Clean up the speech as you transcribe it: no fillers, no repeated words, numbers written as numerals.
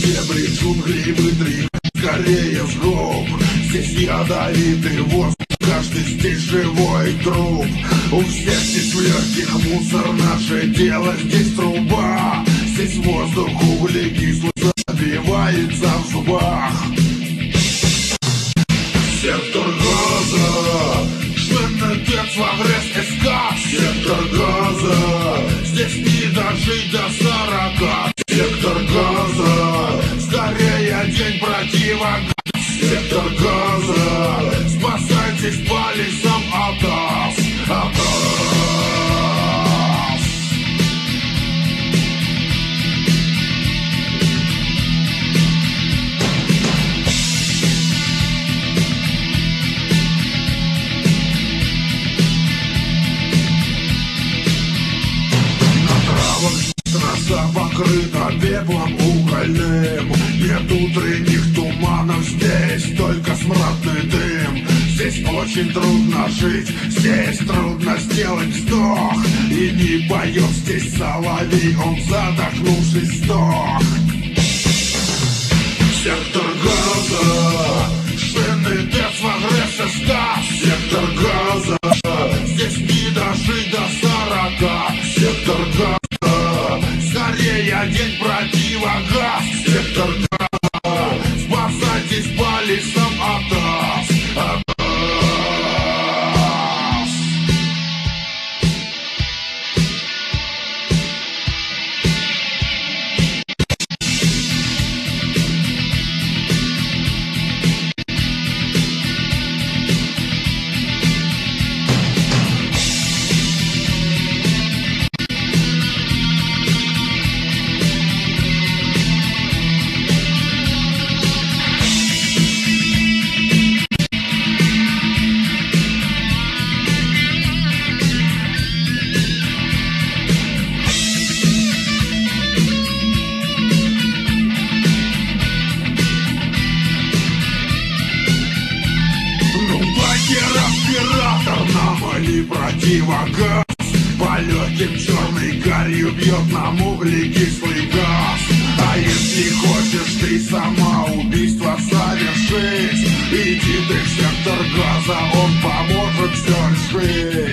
Дебри джунглей вытри скорее с губ. Здесь ядовитый воздух, каждый здесь живой труп. У всех здесь в легких мусор, наше дело здесь труба. Здесь воздух углекислый забивается в зубах. Сектор газа, шведный текст в агресс СК. Сектор газа, здесь не дожить до 40. Сектор газа, скорее день противогаз. Сектор газа, спасайтесь по лесам от нас, от нас. Трасса покрыта пеплом угольным. Нет утренних туманов, здесь только смрадный дым. Здесь очень трудно жить, здесь трудно сделать вздох. И не поет здесь соловей, он задохнувшись сдох. Сектор газа, шведный дец в агрессе стас. Сектор газа, здесь не дожить до 40. Сектор газа, скорее день противогаз. Сектор газа, спасайтесь по лесам от нас, от нас. Противогаз по легким черной гарью бьет нам углекислый газ. А если хочешь ты самоубийство совершить, иди ты в сектор газа, он поможет все решить.